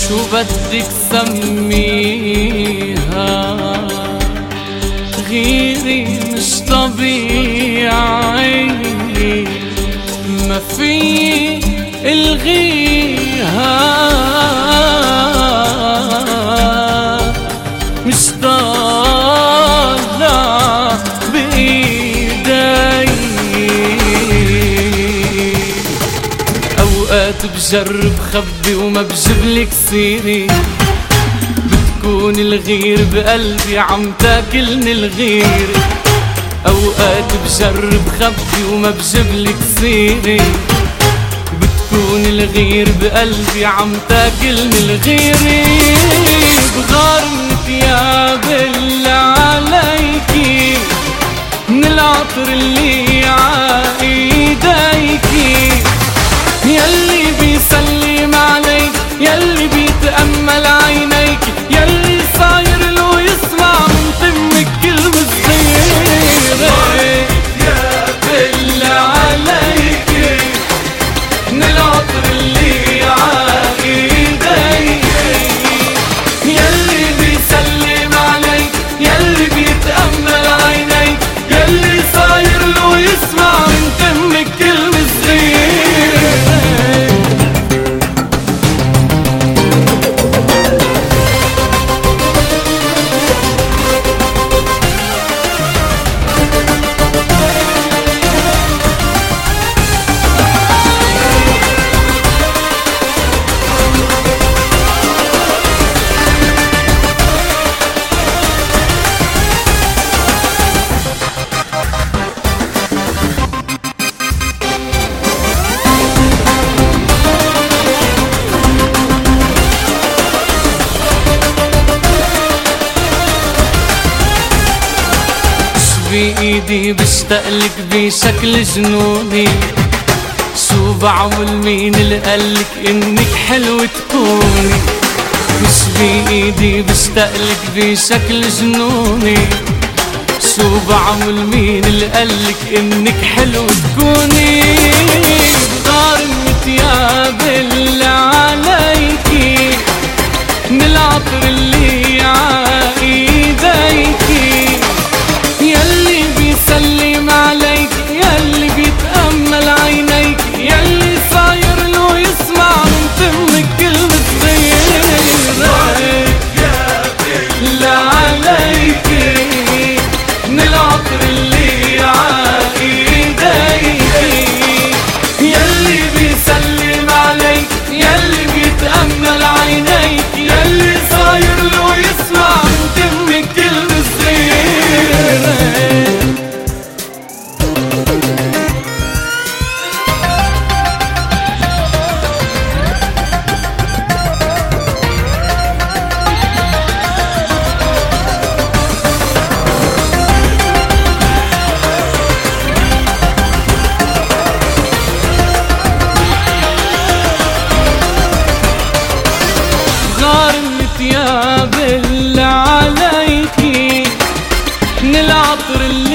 شو بدك سميها، غيري مش طبيعي ما في الغيها، مش طالع بإيدي. أوقات بجرب خبي وما بجيبلك سيري، بتكون الغير بقلبي عم تاكلني الغيرة. أوقات بجرب خبي وما بجيبلك سيري، بتكون الغير بقلبي عم تاكلني الغيرة. بغار من ثياب اللي عليكي، من العطر اللي عايديكي، يلي بيسلم عليك، يلي بيتأمل عينيك، يلي صاير له يسمع من تمك كلمة صغيرة. يا بالله عليك من العطر اللي عايديك، يلي بيسلم عليك، يلي بيتأمل عينيك، يلي صاير له يسمع من تمك كلمة صغيرة. بإيدي بشتاقلك بشكل جنوني، شو بعمل مين اللي قالك انك حلوة تكوني. مش بإيدي بشتاقلك بشكل جنوني، شو بعمل مين اللي قالك انك حلوة تكوني. بغار من ثياب اللي عليكي، من العطر اللي عايديكي، يلي بيسلم عليك، يلي بيتأمل عينيك، يلي صاير له يسمع من تمك كلمة صغيرة. يا بالله عليك من العطر اللي عايديك، يلي بيسلم عليك، يلي بيتأمل عينيك، يلي صاير له يسمع من تمك كلمة صغيرة. غار الثياب اللي عليكي، من العطر اللي